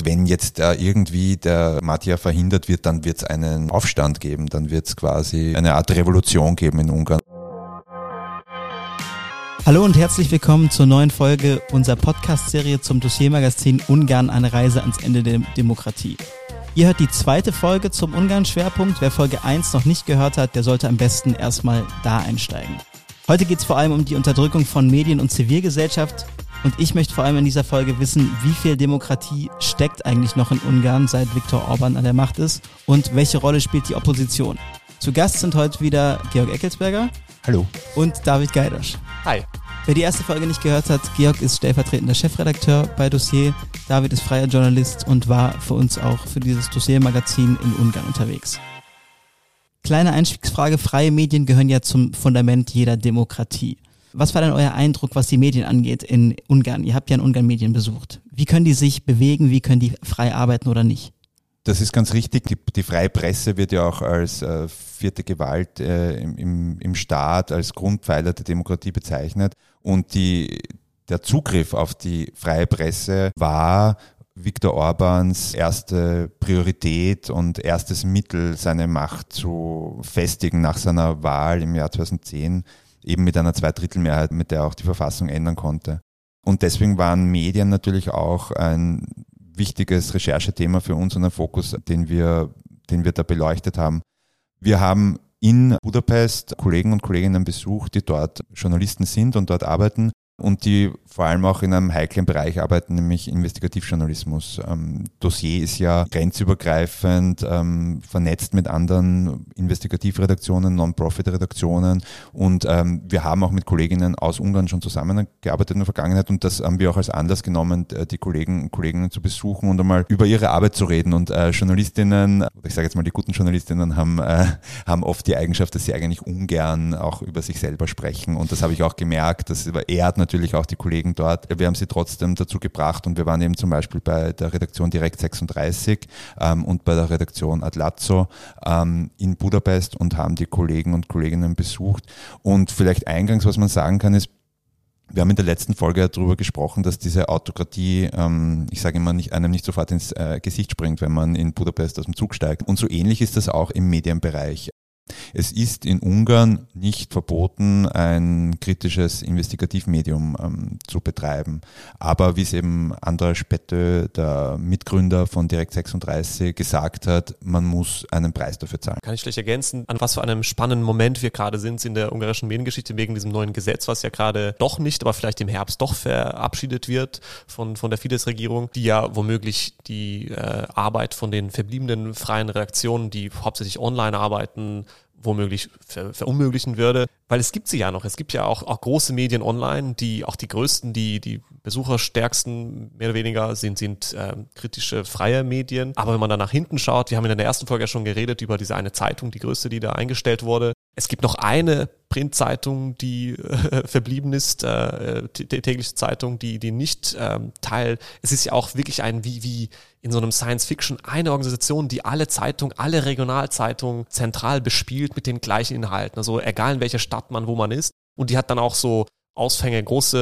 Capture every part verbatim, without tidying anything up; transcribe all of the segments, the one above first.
gesagt, wenn jetzt äh, irgendwie der Matija verhindert wird, dann wird es einen Aufstand geben, dann wird es quasi eine Art Revolution geben in Ungarn. Hallo und herzlich willkommen zur neuen Folge unserer Podcast-Serie zum Dossiermagazin Ungarn, eine Reise ans Ende der Demokratie. Ihr hört die zweite Folge zum Ungarn-Schwerpunkt. Wer Folge eins noch nicht gehört hat, der sollte am besten erstmal da einsteigen. Heute geht es vor allem um die Unterdrückung von Medien und Zivilgesellschaft. Und ich möchte vor allem in dieser Folge wissen, wie viel Demokratie steckt eigentlich noch in Ungarn, seit Viktor Orbán an der Macht ist, und welche Rolle spielt die Opposition. Zu Gast sind heute wieder Georg Eckelsberger. Hallo. Und David Gajdos. Hi. Wer die erste Folge nicht gehört hat, Georg ist stellvertretender Chefredakteur bei Dossier, David ist freier Journalist und war für uns auch für dieses Dossiermagazin in Ungarn unterwegs. Kleine Einstiegsfrage, freie Medien gehören ja zum Fundament jeder Demokratie. Was war denn euer Eindruck, was die Medien angeht in Ungarn? Ihr habt ja in Ungarn Medien besucht. Wie können die sich bewegen, wie können die frei arbeiten oder nicht? Das ist ganz richtig. Die, die freie Presse wird ja auch als äh, vierte Gewalt äh, im, im Staat, als Grundpfeiler der Demokratie bezeichnet. Und die, der Zugriff auf die freie Presse war Viktor Orbáns erste Priorität und erstes Mittel, seine Macht zu festigen nach seiner Wahl im Jahr zweitausendzehn, eben mit einer Zweidrittelmehrheit, mit der er auch die Verfassung ändern konnte. Und deswegen waren Medien natürlich auch ein wichtiges Recherchethema für uns und ein Fokus, den wir, den wir da beleuchtet haben. Wir haben in Budapest Kollegen und Kolleginnen besucht, die dort Journalisten sind und dort arbeiten und die vor allem auch in einem heiklen Bereich arbeiten, nämlich Investigativjournalismus. Ähm, Dossier ist ja grenzübergreifend, ähm, vernetzt mit anderen Investigativredaktionen, Non-Profit-Redaktionen und ähm, wir haben auch mit Kolleginnen aus Ungarn schon zusammengearbeitet in der Vergangenheit und das haben wir auch als Anlass genommen, die Kollegen und Kolleginnen zu besuchen und einmal über ihre Arbeit zu reden. Und äh, Journalistinnen, oder ich sage jetzt mal die guten Journalistinnen, haben, äh, haben oft die Eigenschaft, dass sie eigentlich ungern auch über sich selber sprechen und das habe ich auch gemerkt, das ehrt natürlich auch die Kollegen dort. Wir haben sie trotzdem dazu gebracht und wir waren eben zum Beispiel bei der Redaktion Direkt sechsunddreißig ähm, und bei der Redaktion Adlazzo ähm, in Budapest und haben die Kollegen und Kolleginnen besucht. Und vielleicht eingangs, was man sagen kann, ist, wir haben in der letzten Folge darüber gesprochen, dass diese Autokratie, ähm, ich sage immer, nicht, einem nicht sofort ins äh, Gesicht springt, wenn man in Budapest aus dem Zug steigt. Und so ähnlich ist das auch im Medienbereich. Es ist in Ungarn nicht verboten, ein kritisches Investigativmedium ähm, zu betreiben. Aber wie es eben András Pető, der Mitgründer von Direkt sechsunddreißig, gesagt hat, man muss einen Preis dafür zahlen. Kann ich schlecht ergänzen, an was für einem spannenden Moment wir gerade sind in der ungarischen Mediengeschichte wegen diesem neuen Gesetz, was ja gerade doch nicht, aber vielleicht im Herbst doch verabschiedet wird von, von der Fidesz-Regierung, die ja womöglich die äh, Arbeit von den verbliebenen freien Redaktionen, die hauptsächlich online arbeiten, womöglich ver- verunmöglichen würde, weil es gibt sie ja noch. Es gibt ja auch, auch große Medien online, die auch die größten, die die besucherstärksten mehr oder weniger sind, sind ähm, kritische freie Medien. Aber wenn man da nach hinten schaut, wir haben in der ersten Folge ja schon geredet über diese eine Zeitung, die größte, die da eingestellt wurde. Es gibt noch eine Printzeitung, die äh, verblieben ist, äh, t- tägliche Zeitung, die die nicht ähm, Teil. Es ist ja auch wirklich ein, wie wie in so einem Science-Fiction, eine Organisation, die alle Zeitungen, alle Regionalzeitungen zentral bespielt mit den gleichen Inhalten. Also egal in welcher Stadt man, wo man ist. Und die hat dann auch so Aushänge,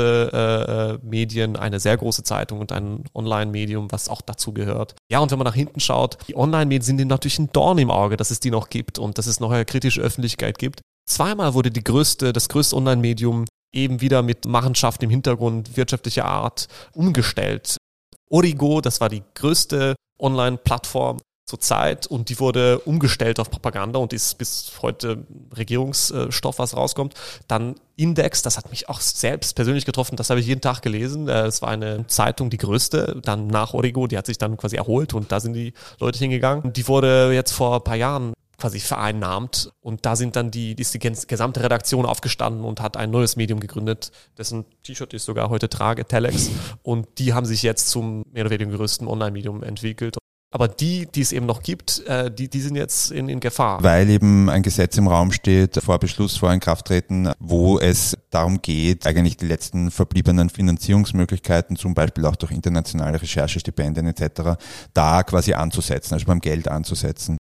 große äh, Medien, eine sehr große Zeitung und ein Online-Medium, was auch dazu gehört. Ja, und wenn man nach hinten schaut, die Online-Medien sind natürlich ein Dorn im Auge, dass es die noch gibt und dass es noch eine kritische Öffentlichkeit gibt. Zweimal wurde die größte, das größte Online-Medium eben wieder mit Machenschaften im Hintergrund wirtschaftlicher Art umgestellt. Origo, das war die größte Online-Plattform zur Zeit und die wurde umgestellt auf Propaganda und ist bis heute Regierungsstoff, was rauskommt. Dann Index, das hat mich auch selbst persönlich getroffen, das habe ich jeden Tag gelesen. Es war eine Zeitung, die größte, dann nach Origo, die hat sich dann quasi erholt und da sind die Leute hingegangen. Die wurde jetzt vor ein paar Jahren quasi vereinnahmt und da sind dann die, ist die gesamte Redaktion aufgestanden und hat ein neues Medium gegründet, dessen T-Shirt ich sogar heute trage, Telex, und die haben sich jetzt zum mehr oder weniger größten Online-Medium entwickelt. Aber die, die es eben noch gibt, die, die sind jetzt in, in Gefahr. Weil eben ein Gesetz im Raum steht, vor Beschluss, vor Inkrafttreten, wo es darum geht, eigentlich die letzten verbliebenen Finanzierungsmöglichkeiten, zum Beispiel auch durch internationale Recherchestipendien et cetera, da quasi anzusetzen, also beim Geld anzusetzen.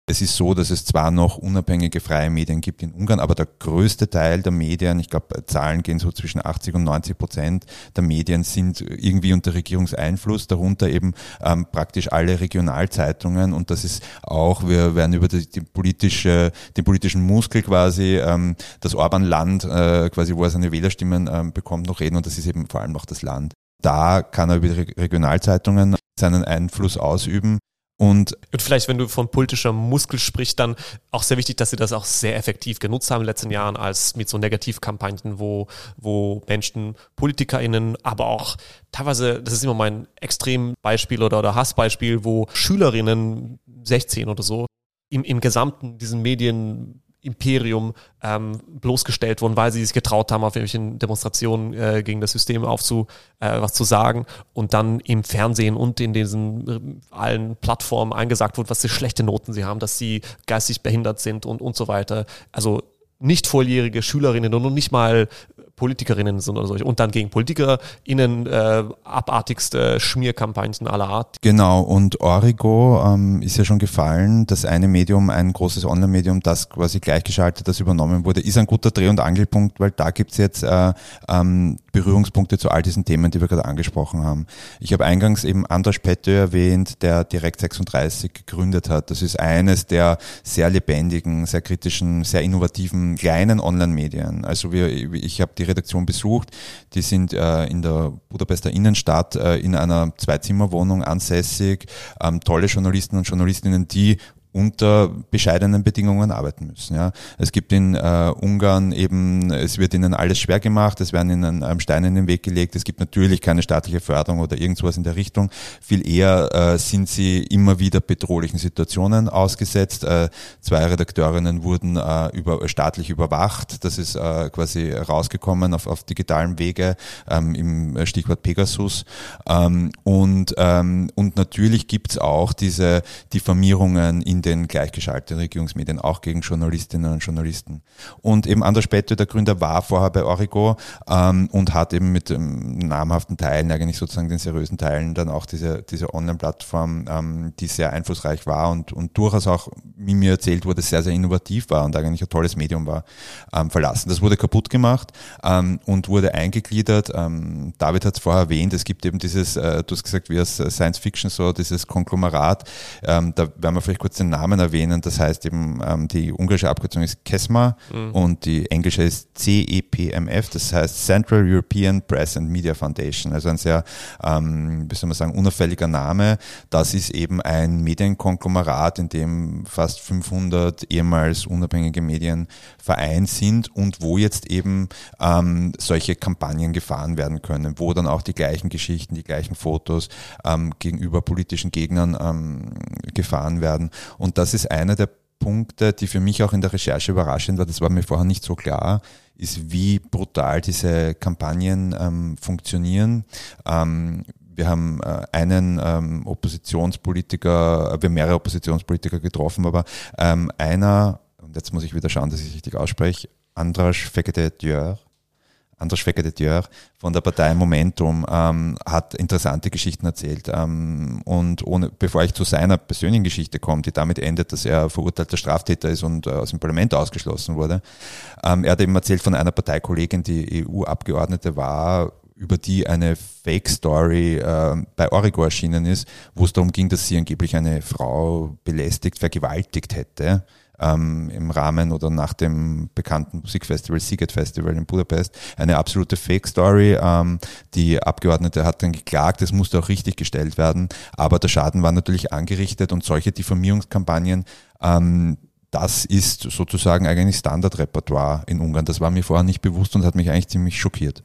Es ist so, dass es zwar noch unabhängige freie Medien gibt in Ungarn, aber der größte Teil der Medien, ich glaube, Zahlen gehen so zwischen achtzig und neunzig Prozent der Medien sind irgendwie unter Regierungseinfluss, darunter eben ähm, praktisch alle Regionalzeitungen, und das ist auch, wir werden über die, die politische, den politischen Muskel quasi, ähm, das Orban-Land, äh, quasi, wo er seine Wählerstimmen ähm, bekommt, noch reden, und das ist eben vor allem auch das Land. Da kann er über die Regionalzeitungen seinen Einfluss ausüben. Und, und vielleicht, wenn du von politischer Muskel sprichst, dann auch sehr wichtig, dass sie das auch sehr effektiv genutzt haben in den letzten Jahren, als mit so Negativkampagnen, wo, wo Menschen, PolitikerInnen, aber auch teilweise, das ist immer mein Extrembeispiel oder, oder Hassbeispiel, wo Schülerinnen, sechzehn oder so, im, im gesamten diesen Medien Imperium ähm, bloßgestellt wurden, weil sie sich getraut haben, auf irgendwelchen Demonstrationen äh, gegen das System aufzu, äh, was zu sagen, und dann im Fernsehen und in diesen äh, allen Plattformen eingesagt wurde, was für schlechte Noten sie haben, dass sie geistig behindert sind und, und so weiter. Also nicht volljährige Schülerinnen und nicht mal Politikerinnen sind oder solche. Und dann gegen PolitikerInnen äh, abartigste Schmierkampagnen aller Art. Genau, und Origo ähm, ist ja schon gefallen, das eine Medium, ein großes Online-Medium, das quasi gleichgeschaltet, das übernommen wurde, ist ein guter Dreh- und Angelpunkt, weil da gibt's jetzt äh, ähm, Berührungspunkte zu all diesen Themen, die wir gerade angesprochen haben. Ich habe eingangs eben Andras Pettő erwähnt, der Direkt sechsunddreißig gegründet hat. Das ist eines der sehr lebendigen, sehr kritischen, sehr innovativen kleinen Online-Medien. Also wir, ich habe die Redaktion besucht, die sind äh, in der Budapester Innenstadt äh, in einer Zwei-Zimmer-Wohnung ansässig, ähm, tolle Journalisten und Journalistinnen, die unter bescheidenen Bedingungen arbeiten müssen. Ja. Es gibt in äh, Ungarn eben, es wird ihnen alles schwer gemacht, es werden ihnen ähm, Steine in den Weg gelegt, es gibt natürlich keine staatliche Förderung oder irgendwas in der Richtung. Viel eher äh, sind sie immer wieder bedrohlichen Situationen ausgesetzt. Äh, zwei Redakteurinnen wurden äh, über, staatlich überwacht, das ist äh, quasi rausgekommen auf, auf digitalen Wege, ähm, im Stichwort Pegasus. Ähm, und, ähm, und natürlich gibt's auch diese Diffamierungen in den gleichgeschalteten Regierungsmedien, auch gegen Journalistinnen und Journalisten. Und eben Andras Pettő, der Gründer, war vorher bei Origo ähm, und hat eben mit ähm, namhaften Teilen, eigentlich sozusagen den seriösen Teilen, dann auch diese diese Online-Plattform, ähm, die sehr einflussreich war und und durchaus auch, wie mir erzählt wurde, sehr, sehr innovativ war und eigentlich ein tolles Medium war, ähm, verlassen. Das wurde kaputt gemacht ähm, und wurde eingegliedert. Ähm, David hat es vorher erwähnt, es gibt eben dieses, äh, du hast gesagt, wie aus Science Fiction so, dieses Konglomerat, ähm, da werden wir vielleicht kurz den Namen erwähnen, das heißt eben, ähm, die ungarische Abkürzung ist KESMA mhm. und die englische ist C E P M F, das heißt Central European Press and Media Foundation, also ein sehr, ähm, wie soll man sagen, unauffälliger Name. Das ist eben ein Medienkonglomerat, in dem fast fünfhundert ehemals unabhängige Medien vereint sind und wo jetzt eben ähm, solche Kampagnen gefahren werden können, wo dann auch die gleichen Geschichten, die gleichen Fotos ähm, gegenüber politischen Gegnern ähm, gefahren werden. Und das ist einer der Punkte, die für mich auch in der Recherche überraschend war, das war mir vorher nicht so klar, ist, wie brutal diese Kampagnen ähm, funktionieren. Ähm, wir haben äh, einen ähm, Oppositionspolitiker, wir haben mehrere Oppositionspolitiker getroffen, aber ähm, einer, und jetzt muss ich wieder schauen, dass ich es richtig ausspreche, Andras Fekete-Győr, Andras Fekete-Győr von der Partei Momentum ähm, hat interessante Geschichten erzählt. Ähm, und ohne, bevor ich zu seiner persönlichen Geschichte komme, die damit endet, dass er verurteilter Straftäter ist und äh, aus dem Parlament ausgeschlossen wurde, ähm, er hat eben erzählt von einer Parteikollegin, die E U-Abgeordnete war, über die eine Fake-Story äh, bei Origo erschienen ist, wo es darum ging, dass sie angeblich eine Frau belästigt, vergewaltigt hätte. Ähm, im Rahmen oder nach dem bekannten Musikfestival, Sziget Festival in Budapest, eine absolute Fake-Story. Ähm, die Abgeordnete hat dann geklagt, es musste auch richtig gestellt werden, aber der Schaden war natürlich angerichtet und solche Diffamierungskampagnen, ähm, das ist sozusagen eigentlich Standardrepertoire in Ungarn. Das war mir vorher nicht bewusst und hat mich eigentlich ziemlich schockiert.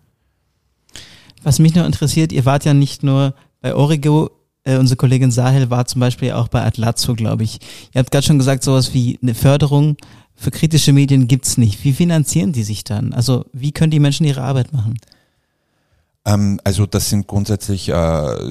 Was mich noch interessiert, ihr wart ja nicht nur bei Origo, Äh, unsere Kollegin Sahel war zum Beispiel auch bei Adlatzo, glaube ich. Ihr habt gerade schon gesagt, sowas wie eine Förderung für kritische Medien gibt's nicht. Wie finanzieren die sich dann? Also wie können die Menschen ihre Arbeit machen? Ähm, also das sind grundsätzlich äh,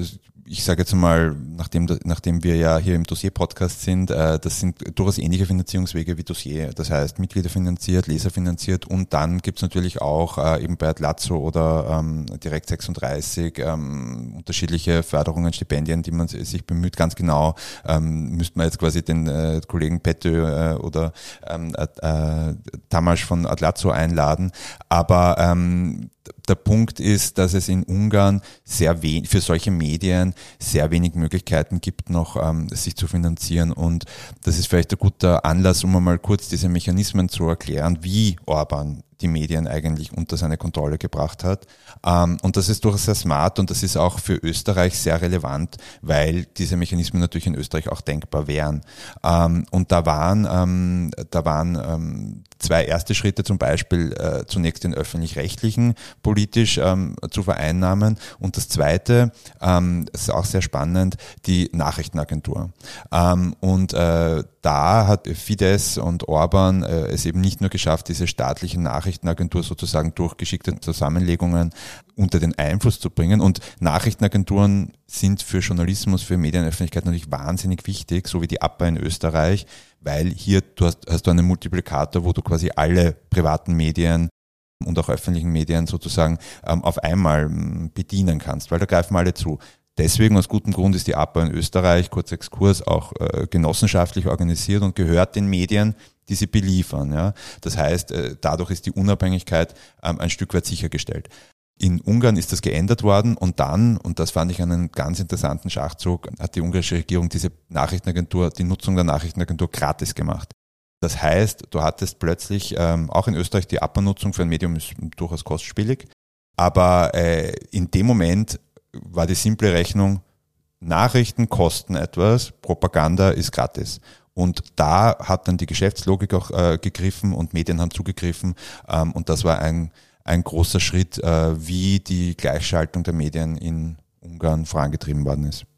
ich sage jetzt mal, nachdem, nachdem wir ja hier im Dossier-Podcast sind, äh, das sind durchaus ähnliche Finanzierungswege wie Dossier. Das heißt, Mitglieder finanziert, Leser finanziert und dann gibt's natürlich auch äh, eben bei Atlazzo oder ähm, Direkt sechsunddreißig ähm, unterschiedliche Förderungen, Stipendien, die man sich bemüht. Ganz genau ähm, müsste man jetzt quasi den äh, Kollegen Pető äh, oder ähm, äh, Tamás von Atlazzo einladen. Aber ähm, der Punkt ist, dass es in Ungarn sehr wenig, für solche Medien sehr wenig Möglichkeiten gibt, noch ähm, sich zu finanzieren. Und das ist vielleicht ein guter Anlass, um einmal kurz diese Mechanismen zu erklären, wie Orbán die Medien eigentlich unter seine Kontrolle gebracht hat. Ähm, und das ist durchaus sehr smart und das ist auch für Österreich sehr relevant, weil diese Mechanismen natürlich in Österreich auch denkbar wären. Ähm, und da waren, ähm, da waren ähm, zwei erste Schritte, zum Beispiel äh, zunächst den öffentlich-rechtlichen politisch ähm, zu vereinnahmen und das zweite, ähm, ist auch sehr spannend, die Nachrichtenagentur. Ähm, und äh, da hat Fidesz und Orbán äh, es eben nicht nur geschafft, diese staatliche Nachrichtenagentur sozusagen durch geschickte Zusammenlegungen unter den Einfluss zu bringen. Und Nachrichtenagenturen sind für Journalismus, für Medienöffentlichkeit natürlich wahnsinnig wichtig, so wie die A P A in Österreich, weil hier du hast, hast du einen Multiplikator, wo du quasi alle privaten Medien und auch öffentlichen Medien sozusagen ähm, auf einmal ähm, bedienen kannst, weil da greifen alle zu. Deswegen aus gutem Grund ist die A P A in Österreich, kurz Exkurs, auch äh, genossenschaftlich organisiert und gehört den Medien, die sie beliefern. Ja. Das heißt, äh, dadurch ist die Unabhängigkeit ähm, ein Stück weit sichergestellt. In Ungarn ist das geändert worden und dann, und das fand ich einen ganz interessanten Schachzug, hat die ungarische Regierung diese Nachrichtenagentur, die Nutzung der Nachrichtenagentur gratis gemacht. Das heißt, du hattest plötzlich, ähm, auch in Österreich, die A P A-Nutzung für ein Medium ist durchaus kostspielig, aber äh, in dem Moment war die simple Rechnung, Nachrichten kosten etwas, Propaganda ist gratis. Und da hat dann die Geschäftslogik auch äh, gegriffen und Medien haben zugegriffen ähm, und das war ein ein großer Schritt, äh, wie die Gleichschaltung der Medien in Ungarn vorangetrieben worden ist.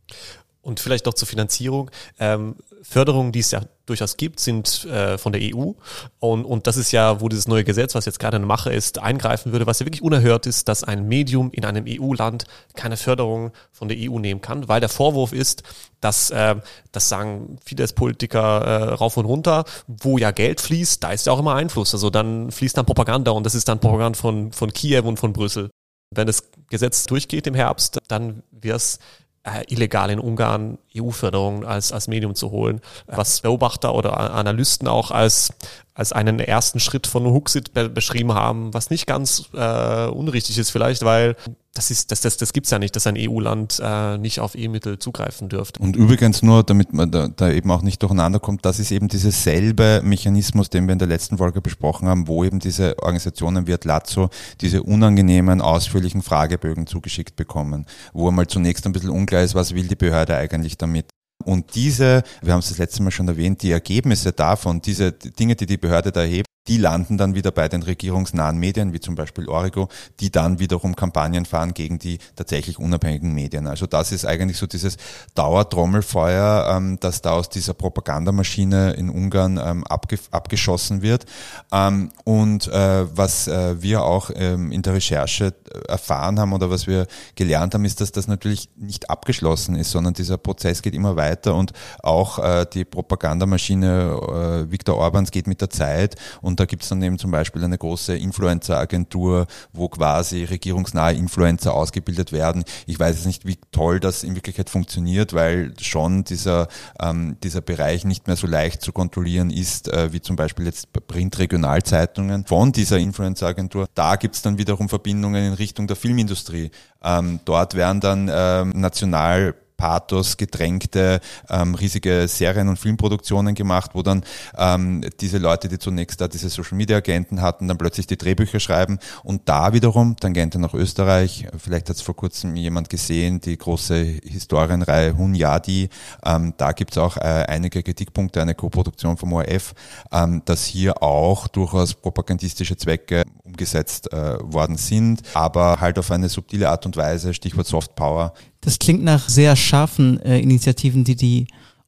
Und vielleicht noch zur Finanzierung. Ähm, Förderungen, die es ja durchaus gibt, sind äh, von der E U. Und, und das ist ja, wo dieses neue Gesetz, was jetzt gerade in der Mache ist, eingreifen würde, was ja wirklich unerhört ist, dass ein Medium in einem E U-Land keine Förderung von der E U nehmen kann, weil der Vorwurf ist, dass, äh, das sagen Fidesz-Politiker äh, rauf und runter, wo ja Geld fließt, da ist ja auch immer Einfluss. Also dann fließt dann Propaganda und das ist dann Propaganda von, von Kiew und von Brüssel. Wenn das Gesetz durchgeht im Herbst, dann wird es Äh, illegal in Ungarn E U-Förderung als, als Medium zu holen, was Beobachter oder Analysten auch als, als einen ersten Schritt von Huxit be- beschrieben haben, was nicht ganz äh, unrichtig ist vielleicht, weil das ist, das, das, das gibt's ja nicht, dass ein E U-Land äh, nicht auf E-Mittel zugreifen dürfte. Und übrigens nur, damit man da, da eben auch nicht durcheinander kommt, das ist eben dieses selbe Mechanismus, den wir in der letzten Folge besprochen haben, wo eben diese Organisationen wie Atlazzo diese unangenehmen, ausführlichen Fragebögen zugeschickt bekommen, wo einmal zunächst ein bisschen unklar ist, was will die Behörde eigentlich damit. Und diese, wir haben es das letzte Mal schon erwähnt, die Ergebnisse davon, diese Dinge, die die Behörde da erhebt, die landen dann wieder bei den regierungsnahen Medien, wie zum Beispiel Origo, die dann wiederum Kampagnen fahren gegen die tatsächlich unabhängigen Medien. Also das ist eigentlich so dieses Dauertrommelfeuer, ähm, das da aus dieser Propagandamaschine in Ungarn ähm, abge- abgeschossen wird. Ähm, und äh, was äh, wir auch ähm, in der Recherche erfahren haben oder was wir gelernt haben, ist, dass das natürlich nicht abgeschlossen ist, sondern dieser Prozess geht immer weiter und auch äh, die Propagandamaschine äh, Viktor Orbáns geht mit der Zeit und da gibt es dann eben zum Beispiel eine große Influencer-Agentur, wo quasi regierungsnahe Influencer ausgebildet werden. Ich weiß jetzt nicht, wie toll das in Wirklichkeit funktioniert, weil schon dieser, ähm, dieser Bereich nicht mehr so leicht zu kontrollieren ist, äh, wie zum Beispiel jetzt Print-Regionalzeitungen von dieser Influencer-Agentur. Da gibt es dann wiederum Verbindungen in Richtung der Filmindustrie. Ähm, dort werden dann ähm, national Pathos gedrängte ähm, riesige Serien- und Filmproduktionen gemacht, wo dann ähm, diese Leute, die zunächst da diese Social-Media-Agenten hatten, dann plötzlich die Drehbücher schreiben und da wiederum, Tangente nach Österreich, vielleicht hat es vor kurzem jemand gesehen, die große Historienreihe Hunyadi, ähm, da gibt es auch äh, einige Kritikpunkte, eine Koproduktion vom O R F, ähm, dass hier auch durchaus propagandistische Zwecke umgesetzt äh, worden sind, aber halt auf eine subtile Art und Weise, Stichwort Soft Power. Das klingt nach sehr scharfen äh, Initiativen, die die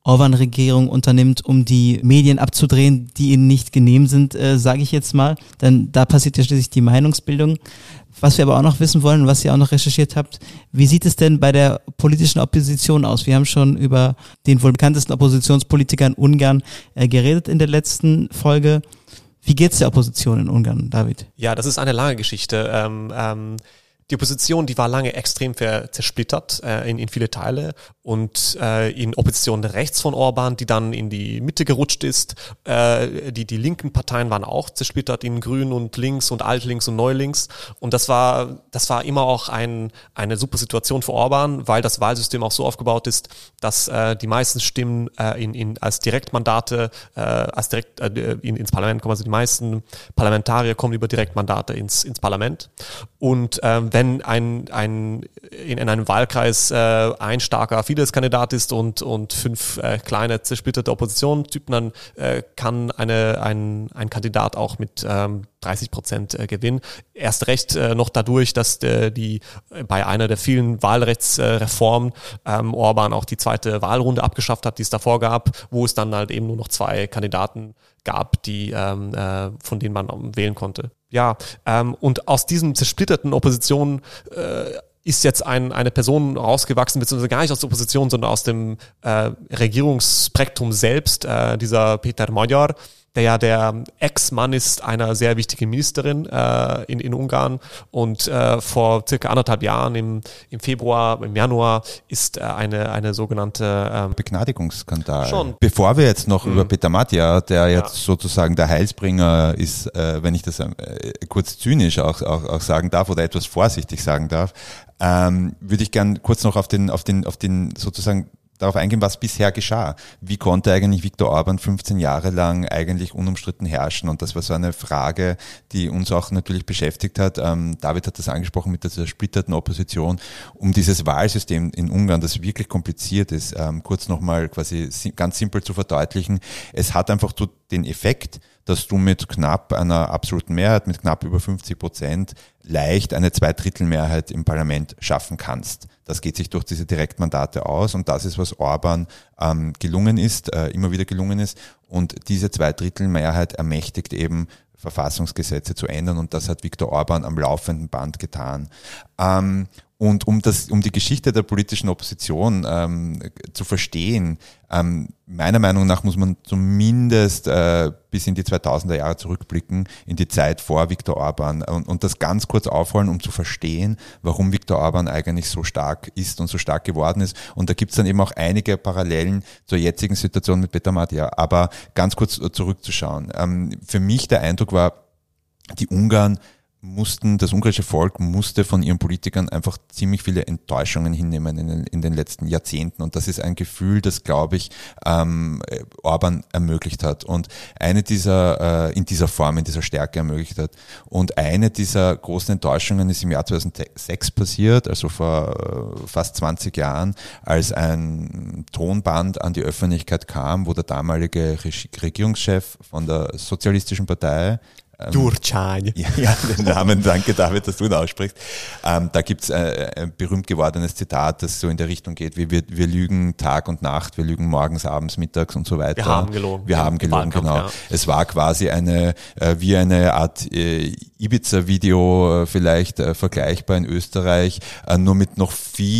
Orban-Regierung unternimmt, um die Medien abzudrehen, die ihnen nicht genehm sind, äh, sage ich jetzt mal. Denn da passiert ja schließlich die Meinungsbildung. Was wir aber auch noch wissen wollen, was ihr auch noch recherchiert habt, wie sieht es denn bei der politischen Opposition aus? Wir haben schon über den wohl bekanntesten Oppositionspolitiker in Ungarn äh, geredet in der letzten Folge. Wie geht's der Opposition in Ungarn, David? Ja, das ist eine lange Geschichte. Ähm, ähm, die Opposition, die war lange extrem zersplittert äh, in, in viele Teile und äh, in Opposition rechts von Orban, die dann in die Mitte gerutscht ist. Äh, die, die linken Parteien waren auch zersplittert in Grün und Links und Altlinks und Neulinks. Und das war, das war immer auch ein, eine super Situation für Orban, weil das Wahlsystem auch so aufgebaut ist, dass äh, die meisten Stimmen äh, in, in, als Direktmandate, äh, als direkt äh, in, ins Parlament kommen, also die meisten Parlamentarier kommen über Direktmandate ins, ins Parlament. Und ähm, wenn Wenn ein, ein, in, in einem Wahlkreis äh, ein starker Fidesz-Kandidat ist und, und fünf äh, kleine zersplitterte Oppositionstypen, dann äh, kann eine, ein, ein Kandidat auch mit ähm, dreißig Prozent äh, gewinnen. Erst recht äh, noch dadurch, dass der, die äh, bei einer der vielen Wahlrechtsreformen äh, ähm, Orban auch die zweite Wahlrunde abgeschafft hat, die es davor gab, wo es dann halt eben nur noch zwei Kandidaten gab, die ähm, äh, von denen man wählen konnte. Ja, ähm, und aus diesem zersplitterten Opposition äh, ist jetzt ein, eine Person rausgewachsen, beziehungsweise gar nicht aus der Opposition, sondern aus dem äh, Regierungsspektrum selbst, äh, dieser Peter Magyar, der ja der Ex-Mann ist einer sehr wichtigen Ministerin äh, in, in Ungarn und äh, vor circa anderthalb Jahren im, im Februar, im Januar ist äh, eine, eine sogenannte ähm, Begnadigungsskandal. Schon. Bevor wir jetzt noch mhm. über Peter Magyar, der jetzt ja. sozusagen der Heilsbringer ist, äh, wenn ich das äh, kurz zynisch auch, auch, auch sagen darf oder etwas vorsichtig sagen darf, ähm, würde ich gern kurz noch auf den, auf den, auf den sozusagen darauf eingehen, was bisher geschah. Wie konnte eigentlich Viktor Orban fünfzehn Jahre lang eigentlich unumstritten herrschen? Und das war so eine Frage, die uns auch natürlich beschäftigt hat. Ähm, David hat das angesprochen mit der zersplitterten Opposition, um dieses Wahlsystem in Ungarn, das wirklich kompliziert ist, ähm, kurz nochmal quasi ganz simpel zu verdeutlichen. Es hat einfach so den Effekt, dass du mit knapp einer absoluten Mehrheit, mit knapp über fünfzig Prozent leicht eine Zweidrittelmehrheit im Parlament schaffen kannst. Das geht sich durch diese Direktmandate aus und das ist, was Orban ähm, gelungen ist, äh, immer wieder gelungen ist. Und diese Zweidrittelmehrheit ermächtigt eben, Verfassungsgesetze zu ändern und das hat Viktor Orban am laufenden Band getan. Ähm, Und um das, um die Geschichte der politischen Opposition ähm, zu verstehen, ähm, meiner Meinung nach muss man zumindest äh, bis in die zweitausender Jahre zurückblicken, in die Zeit vor Viktor Orban und, und das ganz kurz aufholen, um zu verstehen, warum Viktor Orban eigentlich so stark ist und so stark geworden ist. Und da gibt's dann eben auch einige Parallelen zur jetzigen Situation mit Peter Magyar. Aber ganz kurz zurückzuschauen. Ähm, für mich der Eindruck war, die Ungarn mussten, das ungarische Volk musste von ihren Politikern einfach ziemlich viele Enttäuschungen hinnehmen in den, in den letzten Jahrzehnten. Und das ist ein Gefühl, das, glaube ich, ähm, Orban ermöglicht hat. Und eine dieser, äh, in dieser Form, in dieser Stärke ermöglicht hat. Und eine dieser großen Enttäuschungen ist im Jahr zweitausendsechs passiert, also vor äh, fast zwanzig Jahren, als ein Tonband an die Öffentlichkeit kam, wo der damalige Regierungschef von der Sozialistischen Partei, Gyurcsány. Ja, ja, den Namen, danke David, dass du ihn aussprichst. Ähm, da gibt's äh, ein berühmt gewordenes Zitat, das so in der Richtung geht, wie wir, wir lügen Tag und Nacht, wir lügen morgens, abends, mittags und so weiter. Wir haben gelogen. Wir haben gelogen, genau. Ja. Es war quasi eine, äh, wie eine Art äh, Ibiza-Video äh, vielleicht äh, vergleichbar in Österreich, äh, nur mit noch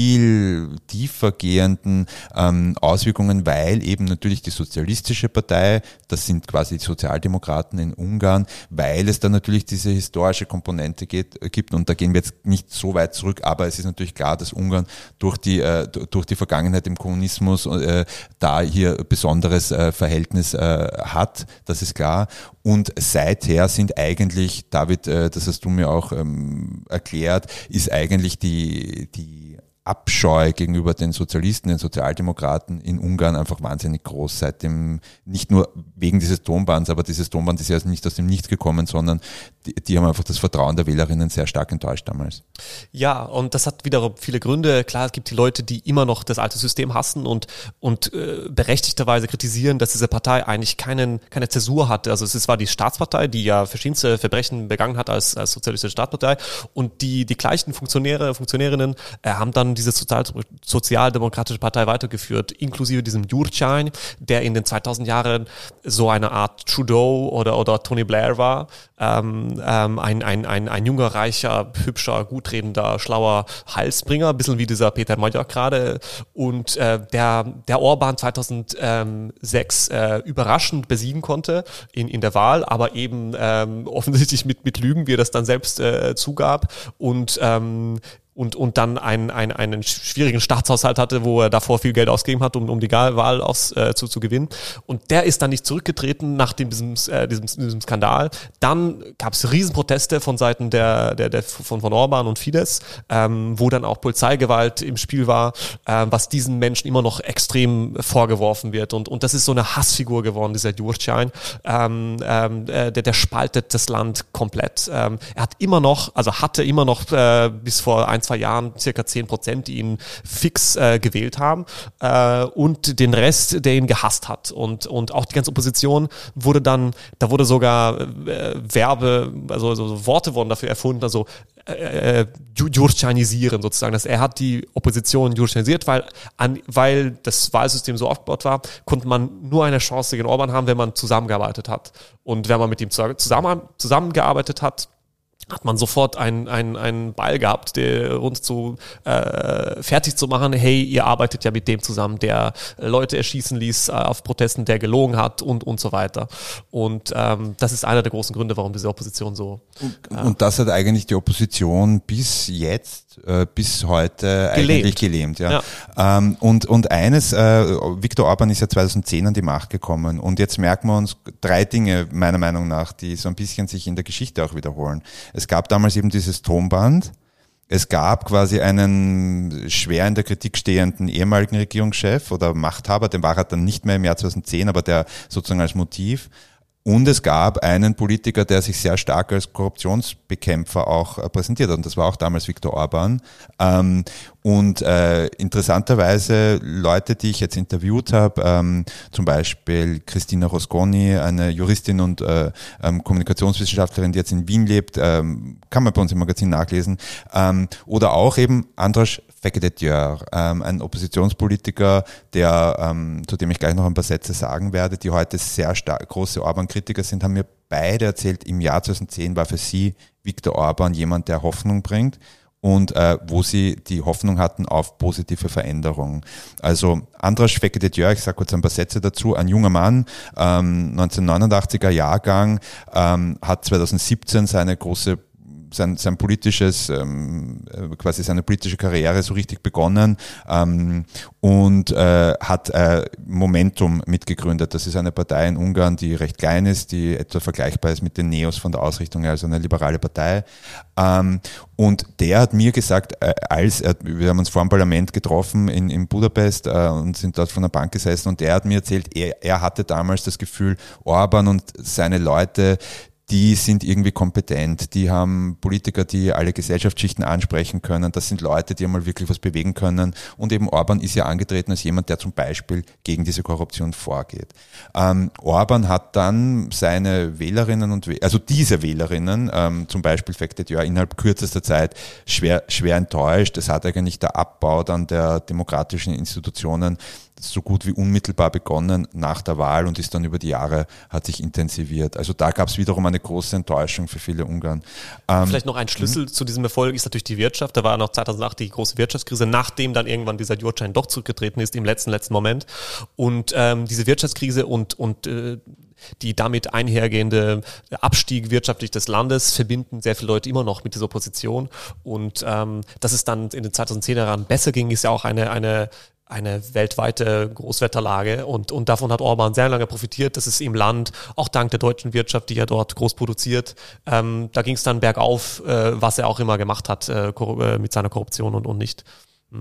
viel tiefer gehenden ähm, Auswirkungen, weil eben natürlich die Sozialistische Partei, das sind quasi die Sozialdemokraten in Ungarn, weil weil es da natürlich diese historische Komponente geht, gibt und da gehen wir jetzt nicht so weit zurück, aber es ist natürlich klar, dass Ungarn durch die äh, durch die Vergangenheit im Kommunismus äh, da hier besonderes äh, Verhältnis äh, hat, das ist klar. Und seither sind eigentlich, David, äh, das hast du mir auch ähm, erklärt, ist eigentlich die die Abscheu gegenüber den Sozialisten, den Sozialdemokraten in Ungarn einfach wahnsinnig groß, seit dem, nicht nur wegen dieses Tonbands, aber dieses Tonband ist ja nicht aus dem Nichts gekommen, sondern die, die haben einfach das Vertrauen der Wählerinnen sehr stark enttäuscht damals. Ja, und das hat wiederum viele Gründe. Klar, es gibt die Leute, die immer noch das alte System hassen und, und äh, berechtigterweise kritisieren, dass diese Partei eigentlich keinen, keine Zäsur hatte. Also es war die Staatspartei, die ja verschiedenste Verbrechen begangen hat als, als sozialistische Staatspartei, und die, die gleichen Funktionäre, Funktionärinnen äh, haben dann diese Sozial sozialdemokratische Partei weitergeführt, inklusive diesem Gyurcsány, der in den zweitausend Jahren so eine Art Trudeau oder, oder Tony Blair war. Ähm, ähm, ein, ein, ein, ein junger, reicher, hübscher, gutredender, schlauer Heilsbringer, ein bisschen wie dieser Peter Magyar gerade. Und äh, der, der Orban zweitausendsechs äh, überraschend besiegen konnte in, in der Wahl, aber eben ähm, offensichtlich mit, mit Lügen, wie er das dann selbst äh, zugab. Und ähm, und und dann einen, einen, einen schwierigen Staatshaushalt hatte, wo er davor viel Geld ausgegeben hat, um, um die Wahl aus, äh, zu, zu gewinnen. Und der ist dann nicht zurückgetreten nach dem, diesem, äh, diesem, diesem Skandal. Dann gab es Riesenproteste von Seiten der, der, der von, von Orban und Fidesz, ähm, wo dann auch Polizeigewalt im Spiel war, äh, was diesen Menschen immer noch extrem vorgeworfen wird. Und, und das ist so eine Hassfigur geworden, dieser Gyurcsány. Ähm, ähm, der, der spaltet das Land komplett. Ähm, er hat immer noch, also hatte immer noch äh, bis vor ein, zwei Jahren circa zehn Prozent, die ihn fix äh, gewählt haben, äh, und den Rest, der ihn gehasst hat. Und, und auch die ganze Opposition wurde dann, da wurde sogar äh, Verbe, also, also Worte wurden dafür erfunden, also äh, Gyurcsánisieren sozusagen, dass er hat die Opposition gyurcsánisiert, weil, an, weil das Wahlsystem so aufgebaut war, konnte man nur eine Chance gegen Orban haben, wenn man zusammengearbeitet hat. Und wenn man mit ihm zusammen, zusammengearbeitet hat, hat man sofort einen, einen, einen Ball gehabt, der uns zu äh, fertig zu machen, hey, ihr arbeitet ja mit dem zusammen, der Leute erschießen ließ äh, auf Protesten, der gelogen hat und und so weiter. Und ähm, das ist einer der großen Gründe, warum diese Opposition so... Äh, und das hat eigentlich die Opposition bis jetzt, äh, bis heute gelähmt. eigentlich gelähmt. Ja. Ja. Ähm, und, und eines, äh, Viktor Orban ist ja zweitausendzehn an die Macht gekommen, und jetzt merken wir uns drei Dinge, meiner Meinung nach, die so ein bisschen sich in der Geschichte auch wiederholen. Es gab damals eben dieses Tonband. Es gab quasi einen schwer in der Kritik stehenden ehemaligen Regierungschef oder Machthaber, den war er dann nicht mehr im Jahr zweitausendzehn, aber der sozusagen als Motiv. Und es gab einen Politiker, der sich sehr stark als Korruptionsbekämpfer auch äh, präsentiert hat. Und das war auch damals Viktor Orban. Ähm, und äh, interessanterweise Leute, die ich jetzt interviewt habe, ähm, zum Beispiel Christina Rosconi, eine Juristin und äh, ähm, Kommunikationswissenschaftlerin, die jetzt in Wien lebt, ähm, kann man bei uns im Magazin nachlesen. Ähm, oder auch eben Andras Fekete-Dior, ähm, ein Oppositionspolitiker, der, ähm, zu dem ich gleich noch ein paar Sätze sagen werde, die heute sehr stark, große Orban-Kritiker sind, haben mir beide erzählt, im Jahr zweitausendzehn war für sie Viktor Orban jemand, der Hoffnung bringt, und äh, wo sie die Hoffnung hatten auf positive Veränderungen. Also Andras Fekete-Dior, ich sage kurz ein paar Sätze dazu, ein junger Mann, ähm, neunzehnhundertneunundachtziger Jahrgang, ähm, hat zweitausendsiebzehn seine große sein, sein politisches, ähm, quasi seine politische Karriere so richtig begonnen, ähm, und äh, hat äh, Momentum mitgegründet. Das ist eine Partei in Ungarn, die recht klein ist, die etwa vergleichbar ist mit den Neos von der Ausrichtung her, also eine liberale Partei. Ähm, und der hat mir gesagt, äh, als er, wir haben uns vor dem Parlament getroffen in, in Budapest äh, und sind dort von der Bank gesessen, und der hat mir erzählt, er, er hatte damals das Gefühl, Orban und seine Leute, die sind irgendwie kompetent, die haben Politiker, die alle Gesellschaftsschichten ansprechen können, das sind Leute, die einmal wirklich was bewegen können, und eben Orban ist ja angetreten als jemand, der zum Beispiel gegen diese Korruption vorgeht. Ähm, Orban hat dann seine Wählerinnen und Wähler, also diese Wählerinnen, ähm, zum Beispiel Fekete-Dior, innerhalb kürzester Zeit schwer, schwer enttäuscht. Es hat eigentlich der Abbau dann der demokratischen Institutionen so gut wie unmittelbar begonnen nach der Wahl und ist dann über die Jahre, hat sich intensiviert. Also da gab es wiederum eine große Enttäuschung für viele Ungarn. Ähm, Vielleicht noch ein Schlüssel zu diesem Erfolg ist natürlich die Wirtschaft. Da war noch zweitausendacht die große Wirtschaftskrise, nachdem dann irgendwann dieser Gyurcsány doch zurückgetreten ist im letzten, letzten Moment. Und ähm, diese Wirtschaftskrise und, und äh, die damit einhergehende Abstieg wirtschaftlich des Landes verbinden sehr viele Leute immer noch mit dieser Opposition. Und ähm, dass es dann in den zweitausendzehner Jahren besser ging, ist ja auch eine, eine eine weltweite Großwetterlage, und, und davon hat Orban sehr lange profitiert. Das ist im Land, auch dank der deutschen Wirtschaft, die ja dort groß produziert. Ähm, da ging es dann bergauf, äh, was er auch immer gemacht hat äh, mit seiner Korruption und, und nicht. Hm.